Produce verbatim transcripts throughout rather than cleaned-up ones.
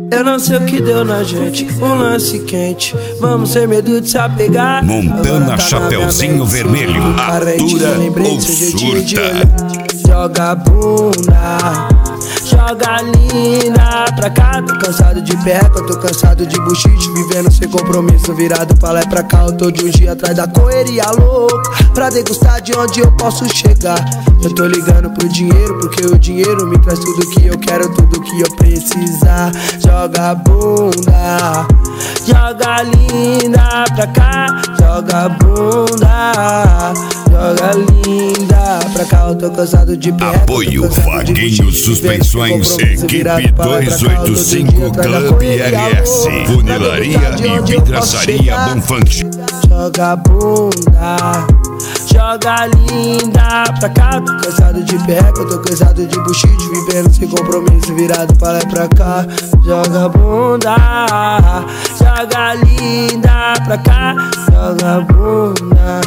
Eu não sei o que deu na gente, um lance quente. Vamos sem medo de se apegar. Montana, tá Chapeuzinho Vermelho, atura ou surta. Joga bunda, joga linda pra cá. Tô cansado de perca, tô cansado de buchiche. Vivendo sem compromisso, virado pra lá e pra cá. Eu tô de um dia atrás da correria louca, pra degustar de onde eu posso chegar. Eu tô ligando pro dinheiro, porque o dinheiro me traz tudo que eu quero, tudo que eu precisar. Joga bunda, joga linda pra cá. Joga bunda, joga linda pra cá. Eu tô cansado de perca. Apoio Vaguinho Suspensões, equipe duzentos e oitenta e cinco Clube R S, funilaria e vidraçaria Bonfante. Joga bunda, joga linda pra cá. Tô cansado de perca, tô cansado de buchiche. Vivendo sem compromisso, virado pra lá e pra cá. Joga bunda, joga linda pra cá. Joga bunda.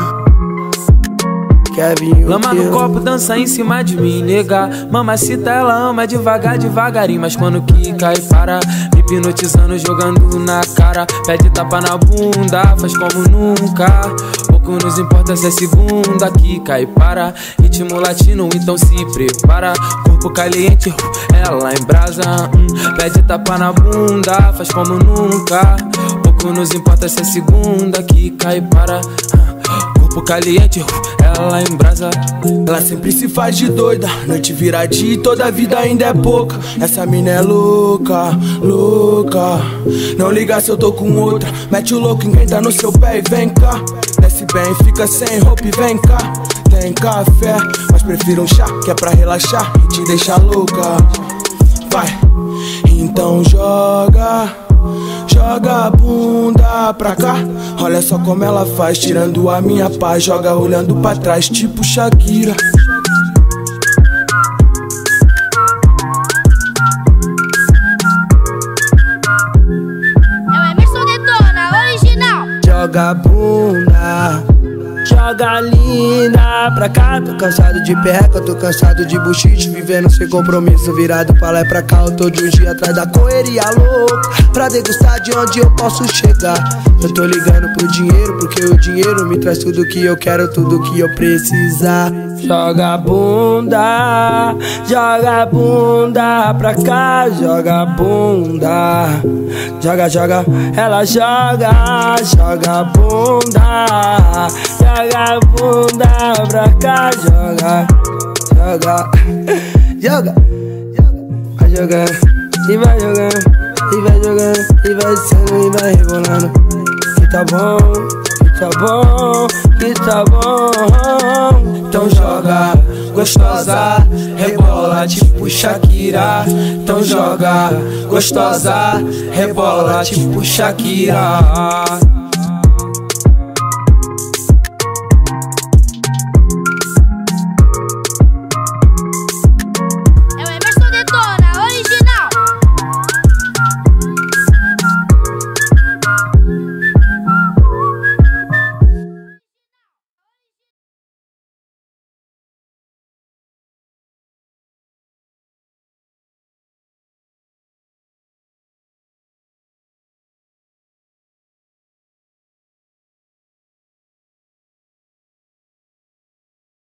Lama no copo, dança em cima de mim, nega. Mamacita, ela ama devagar, devagarinho. Mas quando quica e para, me hipnotizando, jogando na cara. Pede tapa na bunda, faz como nunca. Pouco nos importa se é segunda, quica e para. Ritmo latino, então se prepara. Corpo caliente, ela em brasa. hum. Pede tapa na bunda, faz como nunca. Pouco nos importa se é segunda, quica e para. Corpo caliente, ela em brasa. Ela sempre se faz de doida, noite vira dia e toda a vida ainda é pouca. Essa mina é louca, louca. Não liga se eu tô com outra. Mete o louco em quem tá no seu pé e vem cá. Desce bem, fica sem roupa e vem cá. Tem café, mas prefiro um chá, que é pra relaxar e te deixar louca. Vai, então joga, joga a bunda pra cá. Olha só como ela faz, tirando a minha paz. Joga olhando pra trás, tipo Shakira. É o Emerson Detona, original. Joga bunda, joga linda pra cá. Tô cansado de perca, tô cansado de buchiche. Vivendo sem compromisso, virado pra lá e pra cá. Eu tô de um dia atrás da correria louca, pra degustar de onde eu posso chegar. Eu tô ligando pro dinheiro, porque o dinheiro me traz tudo que eu quero, tudo que eu precisar. Joga bunda, joga bunda pra cá. Joga bunda, joga, joga, ela joga. Joga bunda, joga bunda pra cá. Joga, joga, joga, vai jogando, e vai jogando, e vai jogando, e vai sendo, e vai rebolando. Que tá bom, que tá bom, que tá bom. Então joga, gostosa, rebola tipo Shakira. Então joga, gostosa, rebola tipo Shakira.